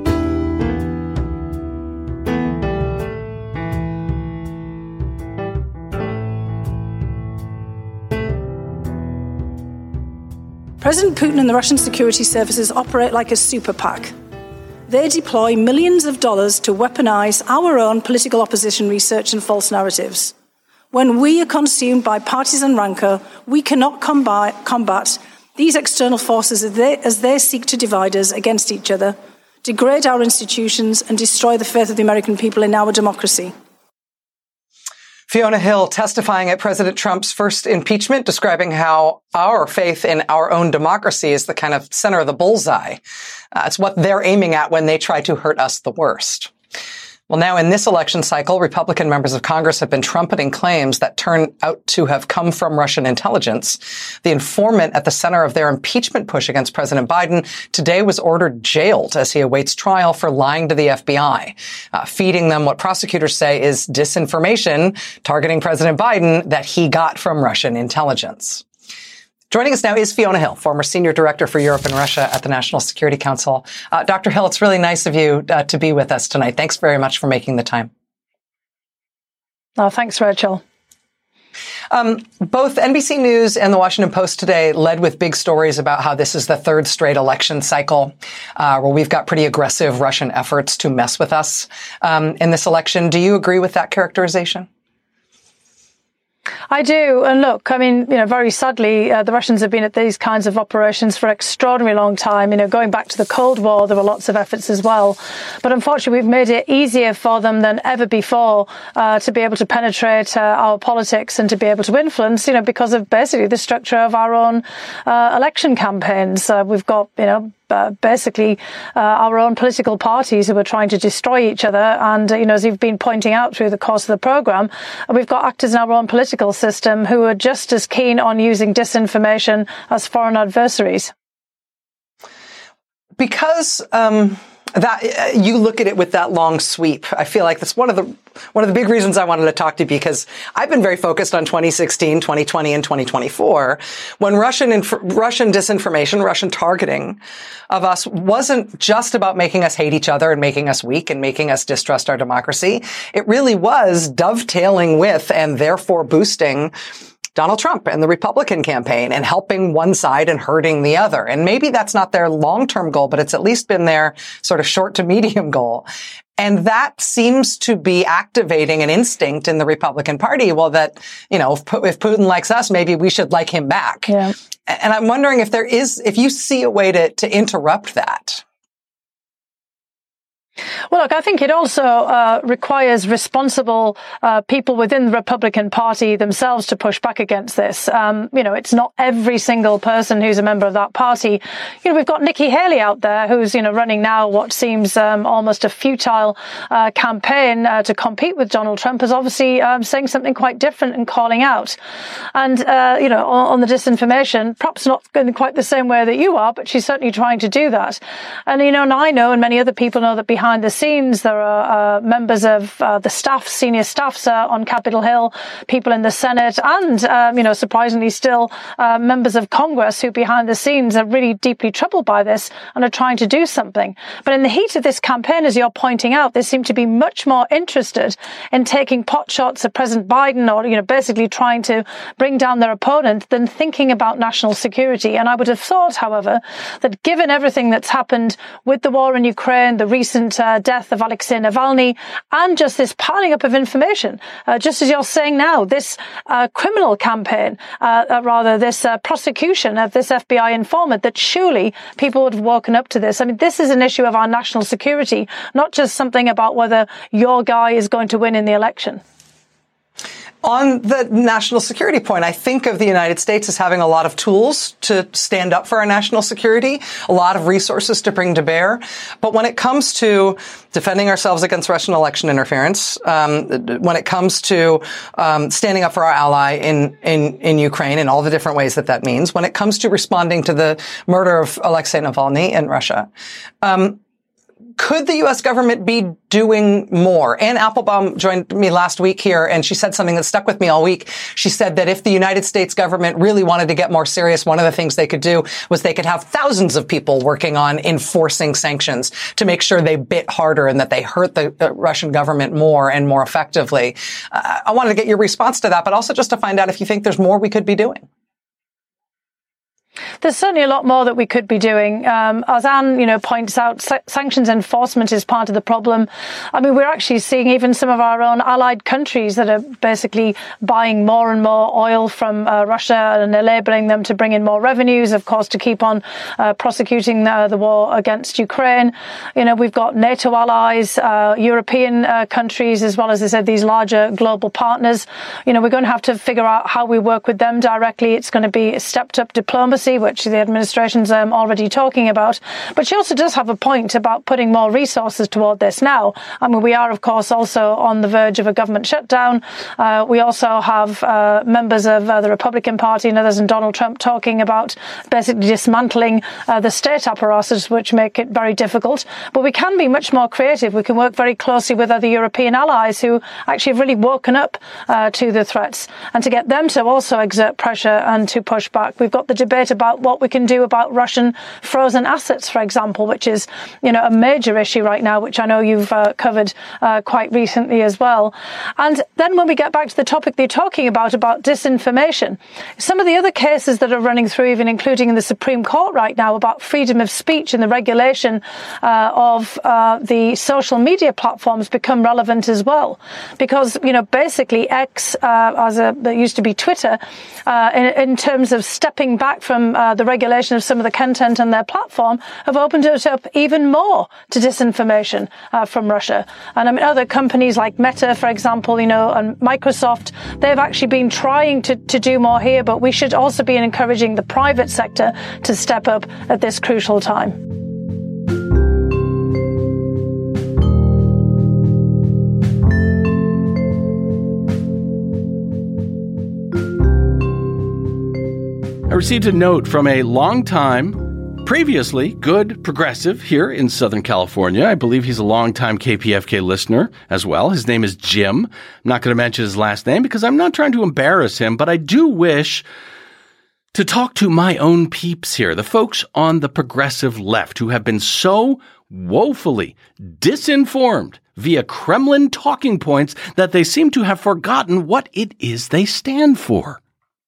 President Putin and the Russian security services operate like a super PAC. They deploy millions of dollars to weaponize our own political opposition research and false narratives. When we are consumed by partisan rancor, we cannot combat these external forces as they seek to divide us against each other, degrade our institutions, and destroy the faith of the American people in our democracy. Fiona Hill testifying at President Trump's first impeachment, describing how our faith in our own democracy is the kind of center of the bullseye. It's what they're aiming at when they try to hurt us the worst. Well, now in this election cycle, Republican members of Congress have been trumpeting claims that turn out to have come from Russian intelligence. The informant at the center of their impeachment push against President Biden today was ordered jailed as he awaits trial for lying to the FBI, feeding them what prosecutors say is disinformation targeting President Biden that he got from Russian intelligence. Joining us now is Fiona Hill, former Senior Director for Europe and Russia at the National Security Council. Dr. Hill, it's really nice of you to be with us tonight. Thanks very much for making the time. Oh, thanks, Rachel. Both NBC News and the Washington Post today led with big stories about how this is the third straight election cycle where we've got pretty aggressive Russian efforts to mess with us in this election. Do you agree with that characterization? I do. And look, I mean, very sadly, the Russians have been at these kinds of operations for an extraordinarily long time. Going back to the Cold War, there were lots of efforts as well. But unfortunately, we've made it easier for them than ever before to be able to penetrate our politics and to be able to influence, because of basically the structure of our own election campaigns. We've got, basically our own political parties who are trying to destroy each other. And, as you've been pointing out through the course of the programme, we've got actors in our own political system who are just as keen on using disinformation as foreign adversaries. Because that you look at it with that long sweep, I feel like that's one of the big reasons I wanted to talk to you, because I've been very focused on 2016, 2020, and 2024, when Russian disinformation, Russian targeting of us wasn't just about making us hate each other and making us weak and making us distrust our democracy. It really was dovetailing with and therefore boosting Donald Trump and the Republican campaign and helping one side and hurting the other. And maybe that's not their long-term goal, but it's at least been their sort of short to medium goal. And that seems to be activating an instinct in the Republican Party. Well, that, if Putin likes us, maybe we should like him back. Yeah. And I'm wondering if you see a way to interrupt that. Well, look, I think it also requires responsible people within the Republican Party themselves to push back against this. It's not every single person who's a member of that party. We've got Nikki Haley out there who's, running now what seems almost a futile campaign to compete with Donald Trump, is obviously saying something quite different and calling out. And, on the disinformation, perhaps not in quite the same way that you are, but she's certainly trying to do that. And, and I know, and many other people know, that behind the scenes, there are members of the staff, senior staffs on Capitol Hill, people in the Senate, and, surprisingly still, members of Congress who behind the scenes are really deeply troubled by this and are trying to do something. But in the heat of this campaign, as you're pointing out, they seem to be much more interested in taking pot shots at President Biden or, basically trying to bring down their opponent than thinking about national security. And I would have thought, however, that given everything that's happened with the war in Ukraine, the recent death of Alexei Navalny, and just this piling up of information, just as you're saying now, this criminal campaign, this prosecution of this FBI informant, that surely people would have woken up to this. I mean, this is an issue of our national security, not just something about whether your guy is going to win in the election. On the national security point, I think of the United States as having a lot of tools to stand up for our national security, a lot of resources to bring to bear. But when it comes to defending ourselves against Russian election interference, when it comes to standing up for our ally in Ukraine and all the different ways that means, when it comes to responding to the murder of Alexei Navalny in Russia, could the U.S. government be doing more? Anne Applebaum joined me last week here, and she said something that stuck with me all week. She said that if the United States government really wanted to get more serious, one of the things they could do was they could have thousands of people working on enforcing sanctions to make sure they bit harder and that they hurt the Russian government more and more effectively. I wanted to get your response to that, but also just to find out if you think there's more we could be doing. there's certainly a lot more that we could be doing. As Anne, points out, sanctions enforcement is part of the problem. I mean, we're actually seeing even some of our own allied countries that are basically buying more and more oil from Russia, and enabling them to bring in more revenues, of course, to keep on prosecuting the war against Ukraine. We've got NATO allies, European countries, as well as I said, these larger global partners. We're going to have to figure out how we work with them directly. It's going to be a stepped up diplomacy, which the administration's already talking about. But she also does have a point about putting more resources toward this now. I mean, we are, of course, also on the verge of a government shutdown. We also have members of the Republican Party and others and Donald Trump talking about basically dismantling the state apparatus, which make it very difficult. But we can be much more creative. We can work very closely with other European allies who actually have really woken up to the threats, and to get them to also exert pressure and to push back. We've got the debate about what we can do about Russian frozen assets, for example, which is, a major issue right now, which I know you've covered quite recently as well. And then when we get back to the topic that you're talking about disinformation, some of the other cases that are running through, even including in the Supreme Court right now, about freedom of speech and the regulation of the social media platforms become relevant as well. Because, basically X, that used to be Twitter, in terms of stepping back from the regulation of some of the content on their platform, have opened it up even more to disinformation from Russia. And I mean, other companies like Meta, for example, and Microsoft, they've actually been trying to do more here, but we should also be encouraging the private sector to step up at this crucial time. I received a note from a longtime, previously good progressive here in Southern California. I believe he's a longtime KPFK listener as well. His name is Jim. I'm not going to mention his last name because I'm not trying to embarrass him, but I do wish to talk to my own peeps here, the folks on the progressive left who have been so woefully disinformed via Kremlin talking points that they seem to have forgotten what it is they stand for.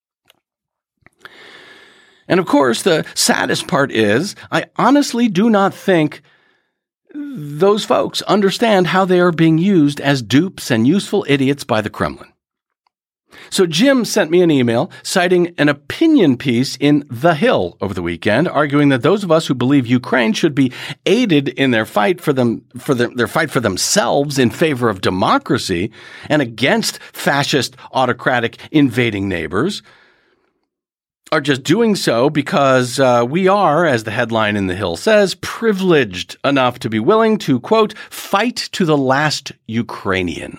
And of course, the saddest part is, I honestly do not think those folks understand how they are being used as dupes and useful idiots by the Kremlin. So Jim sent me an email citing an opinion piece in The Hill over the weekend, arguing that those of us who believe Ukraine should be aided in their fight for their fight for themselves in favor of democracy and against fascist, autocratic, invading neighbors are just doing so because we are, as the headline in The Hill says, privileged enough to be willing to, quote, fight to the last Ukrainian.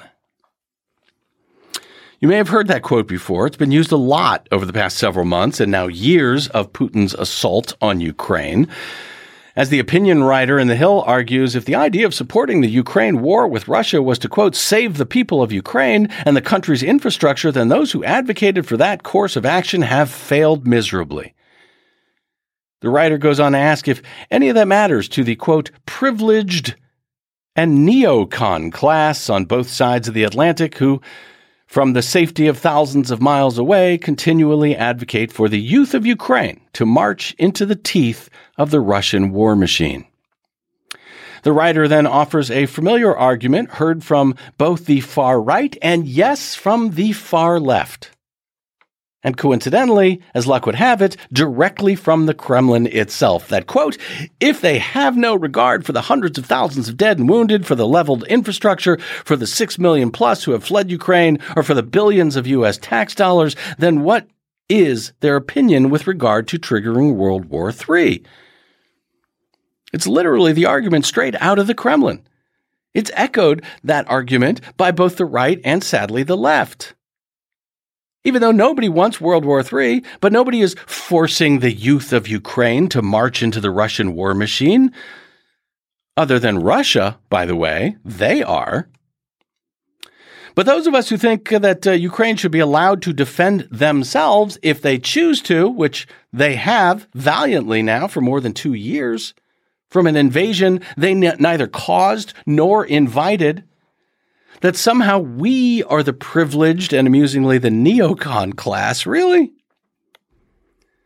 You may have heard that quote before. It's been used a lot over the past several months and now years of Putin's assault on Ukraine. As the opinion writer in The Hill argues, if the idea of supporting the Ukraine war with Russia was to, quote, save the people of Ukraine and the country's infrastructure, then those who advocated for that course of action have failed miserably. The writer goes on to ask if any of that matters to the, quote, privileged and neocon class on both sides of the Atlantic who, from the safety of thousands of miles away, continually advocate for the youth of Ukraine to march into the teeth of the Russian war machine. The writer then offers a familiar argument heard from both the far right and, yes, from the far left. And coincidentally, as luck would have it, directly from the Kremlin itself, that, quote, if they have no regard for the hundreds of thousands of dead and wounded, for the leveled infrastructure, for the 6 million plus who have fled Ukraine, or for the billions of U.S. tax dollars, then what is their opinion with regard to triggering World War III? It's literally the argument straight out of the Kremlin. It's echoed, that argument, by both the right and, sadly, the left. Even though nobody wants World War III, but nobody is forcing the youth of Ukraine to march into the Russian war machine. Other than Russia, by the way, they are. But those of us who think that Ukraine should be allowed to defend themselves if they choose to, which they have valiantly now for more than 2 years, from an invasion they neither caused nor invited, that somehow we are the privileged and amusingly the neocon class, really?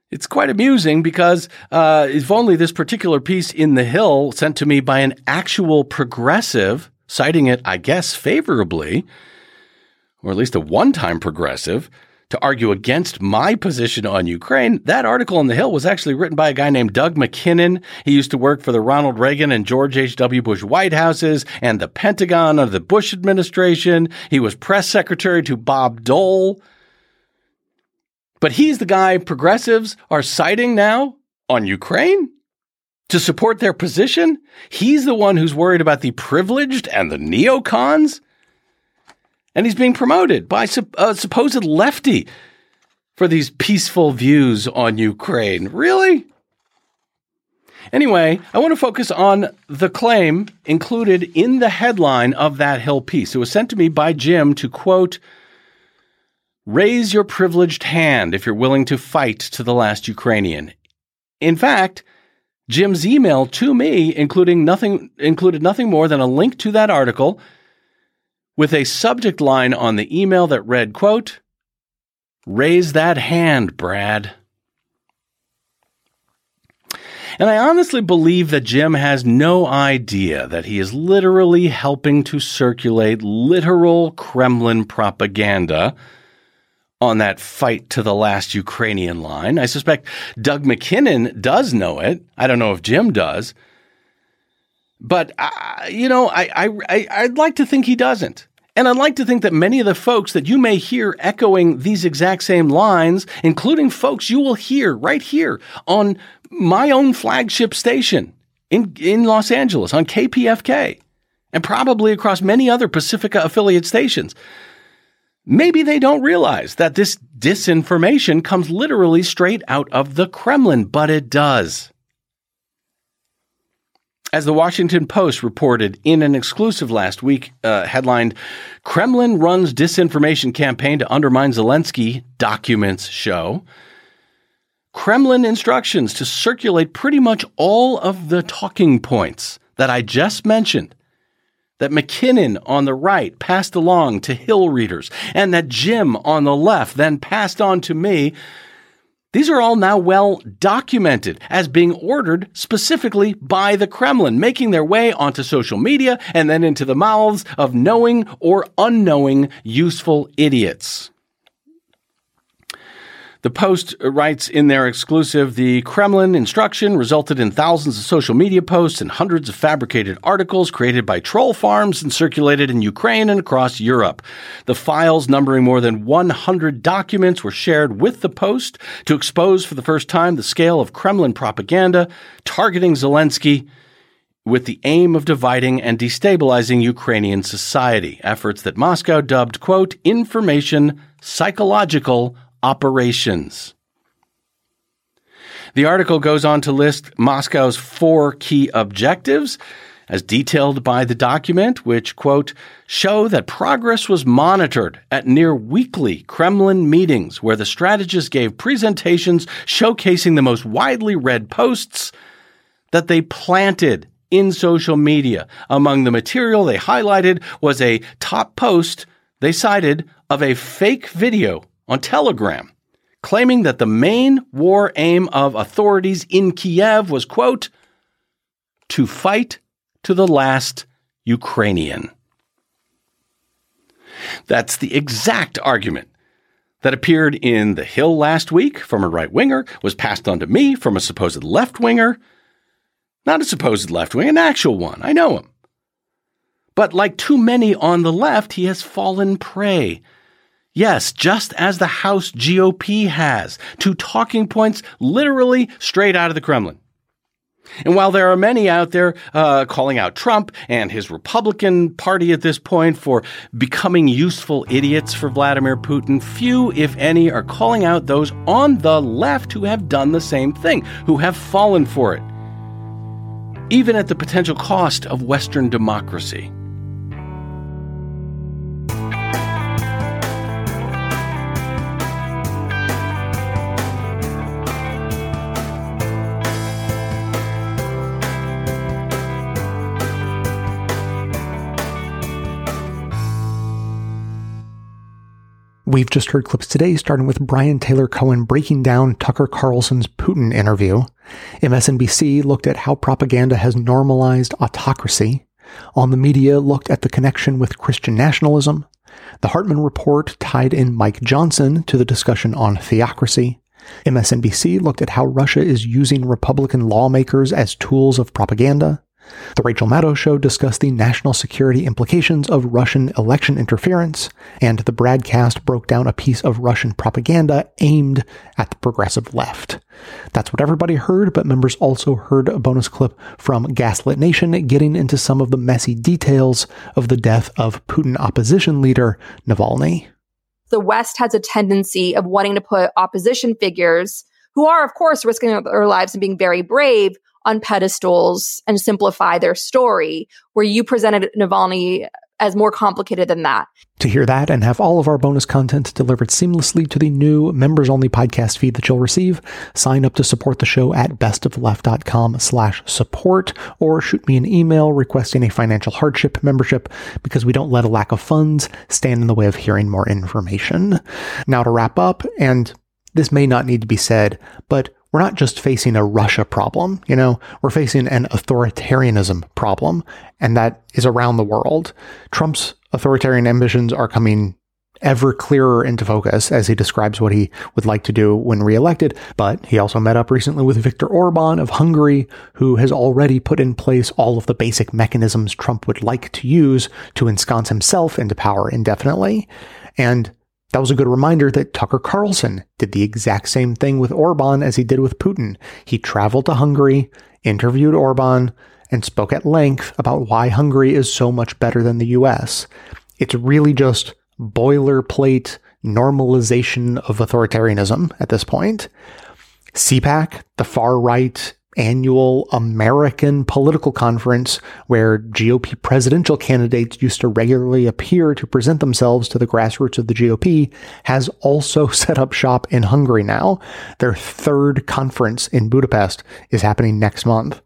It's quite amusing because if only this particular piece in The Hill sent to me by an actual progressive, citing it, I guess, favorably, or at least a one-time progressive, to argue against my position on Ukraine. That article in The Hill was actually written by a guy named Doug McKinnon. He used to work for the Ronald Reagan and George H.W. Bush White Houses and the Pentagon under the Bush administration. He was press secretary to Bob Dole. But he's the guy progressives are citing now on Ukraine to support their position. He's the one who's worried about the privileged and the neocons. And he's being promoted by a supposed lefty for these peaceful views on Ukraine. Really? Anyway, I want to focus on the claim included in the headline of that Hill piece. It was sent to me by Jim to, quote, raise your privileged hand if you're willing to fight to the last Ukrainian. In fact, Jim's email to me included nothing more than a link to that article with a subject line on the email that read, quote, raise that hand, Brad. And I honestly believe that Jim has no idea that he is literally helping to circulate literal Kremlin propaganda on that fight to the last Ukrainian line. I suspect Doug McKinnon does know it. I don't know if Jim does. But, I'd like to think he doesn't. And I'd like to think that many of the folks that you may hear echoing these exact same lines, including folks you will hear right here on my own flagship station in Los Angeles on KPFK, and probably across many other Pacifica affiliate stations, maybe they don't realize that this disinformation comes literally straight out of the Kremlin, but it does. As the Washington Post reported in an exclusive last week, headlined, Kremlin runs disinformation campaign to undermine Zelensky, documents show. Kremlin instructions to circulate pretty much all of the talking points that I just mentioned, that McKinnon on the right passed along to Hill readers, and that Jim on the left then passed on to me. These are all now well documented as being ordered specifically by the Kremlin, making their way onto social media and then into the mouths of knowing or unknowing useful idiots. The Post writes in their exclusive, the Kremlin instruction resulted in thousands of social media posts and hundreds of fabricated articles created by troll farms and circulated in Ukraine and across Europe. The files, numbering more than 100 documents, were shared with the Post to expose for the first time the scale of Kremlin propaganda targeting Zelensky with the aim of dividing and destabilizing Ukrainian society, efforts that Moscow dubbed, quote, information psychological operations. The article goes on to list Moscow's 4 key objectives as detailed by the document, which, quote, show that progress was monitored at near weekly Kremlin meetings where the strategists gave presentations showcasing the most widely read posts that they planted in social media. Among the material they highlighted was a top post they cited of a fake video on Telegram, claiming that the main war aim of authorities in Kiev was, quote, to fight to the last Ukrainian. That's the exact argument that appeared in The Hill last week from a right-winger, was passed on to me from a supposed left-winger. Not a supposed left-winger, an actual one. I know him. But like too many on the left, he has fallen prey. Yes, just as the House GOP has, to talking points literally straight out of the Kremlin. And while there are many out there calling out Trump and his Republican Party at this point for becoming useful idiots for Vladimir Putin, few, if any, are calling out those on the left who have done the same thing, who have fallen for it, even at the potential cost of Western democracy. We've just heard clips today, starting with Brian Taylor Cohen breaking down Tucker Carlson's Putin interview. MSNBC looked at how propaganda has normalized autocracy. On the Media looked at the connection with Christian nationalism. The Hartman Report tied in Mike Johnson to the discussion on theocracy. MSNBC looked at how Russia is using Republican lawmakers as tools of propaganda. The Rachel Maddow Show discussed the national security implications of Russian election interference, and the Bradcast broke down a piece of Russian propaganda aimed at the progressive left. That's what everybody heard, but members also heard a bonus clip from Gaslit Nation getting into some of the messy details of the death of Putin opposition leader Navalny. The West has a tendency of wanting to put opposition figures, who are, of course, risking their lives and being very brave, on pedestals and simplify their story, where you presented Navalny as more complicated than that. To hear that and have all of our bonus content delivered seamlessly to the new members-only podcast feed that you'll receive, sign up to support the show at bestofleft.com/support, or shoot me an email requesting a financial hardship membership, because we don't let a lack of funds stand in the way of hearing more information. Now to wrap up, and this may not need to be said, but we're not just facing a Russia problem, we're facing an authoritarianism problem, and that is around the world. Trump's authoritarian ambitions are coming ever clearer into focus as he describes what he would like to do when reelected, but he also met up recently with Viktor Orban of Hungary, who has already put in place all of the basic mechanisms Trump would like to use to ensconce himself into power indefinitely. And that was a good reminder that Tucker Carlson did the exact same thing with Orban as he did with Putin. He traveled to Hungary, interviewed Orban, and spoke at length about why Hungary is so much better than the US. It's really just boilerplate normalization of authoritarianism at this point. CPAC, the far-right annual American political conference where GOP presidential candidates used to regularly appear to present themselves to the grassroots of the GOP, has also set up shop in Hungary now. Their third conference in Budapest is happening next month.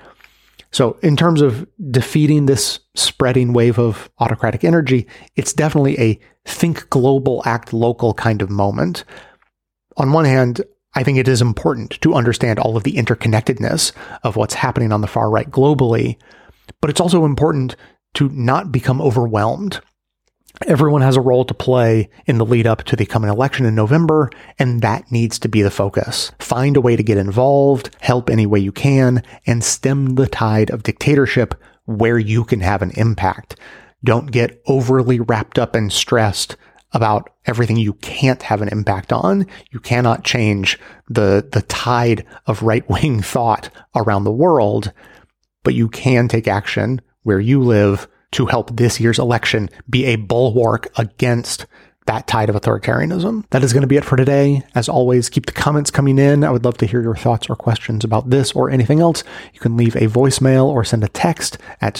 So in terms of defeating this spreading wave of autocratic energy, it's definitely a think global, act local kind of moment. On one hand, I think it is important to understand all of the interconnectedness of what's happening on the far right globally, but it's also important to not become overwhelmed. Everyone has a role to play in the lead up to the coming election in November, and that needs to be the focus. Find a way to get involved, help any way you can, and stem the tide of dictatorship where you can have an impact. Don't get overly wrapped up and stressed about everything you can't have an impact on. You cannot change the tide of right-wing thought around the world, but you can take action where you live to help this year's election be a bulwark against that tide of authoritarianism. That is going to be it for today. As always, keep the comments coming in. I would love to hear your thoughts or questions about this or anything else. You can leave a voicemail or send a text at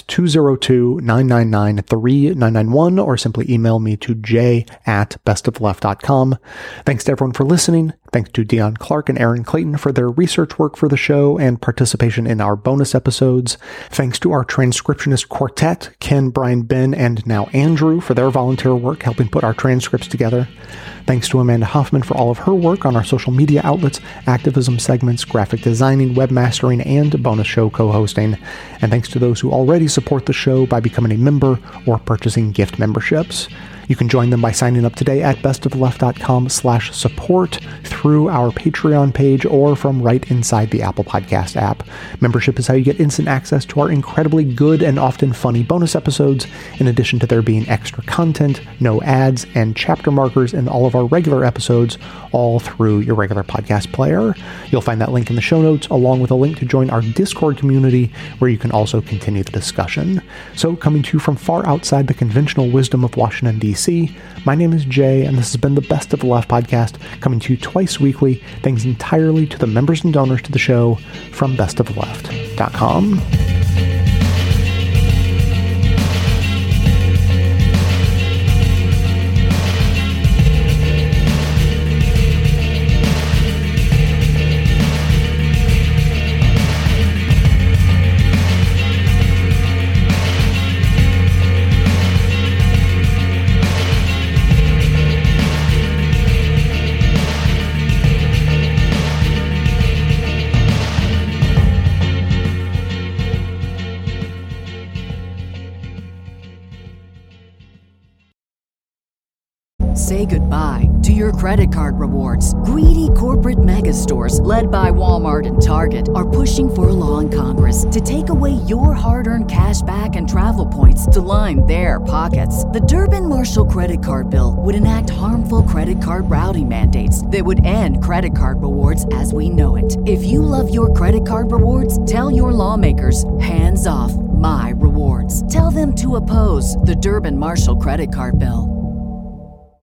202-999-3991 or simply email me to j@bestofleft.com. Thanks to everyone for listening. Thanks to Dion Clark and Aaron Clayton for their research work for the show and participation in our bonus episodes. Thanks to our transcriptionist quartet, Ken, Brian, Ben, and now Andrew, for their volunteer work helping put our transcripts together. Thanks to Amanda Hoffman for all of her work on our social media outlets, activism segments, graphic designing, webmastering, and bonus show co-hosting. And thanks to those who already support the show by becoming a member or purchasing gift memberships. You can join them by signing up today at bestofleft.com/support through our Patreon page or from right inside the Apple Podcast app. Membership is how you get instant access to our incredibly good and often funny bonus episodes, in addition to there being extra content, no ads, and chapter markers in all of our regular episodes, all through your regular podcast player. You'll find that link in the show notes, along with a link to join our Discord community, where you can also continue the discussion. So, coming to you from far outside the conventional wisdom of Washington, D.C., my name is Jay, and this has been the Best of the Left podcast, coming to you twice weekly, thanks entirely to the members and donors to the show from bestoftheleft.com. goodbye to your credit card rewards. Greedy corporate mega stores, led by Walmart and Target, are pushing for a law in Congress to take away your hard-earned cash back and travel points to line their pockets. The Durbin-Marshall credit card bill would enact harmful credit card routing mandates that would end credit card rewards as we know it. If you love your credit card rewards, tell your lawmakers, hands off my rewards. Tell them to oppose the Durbin-Marshall credit card bill.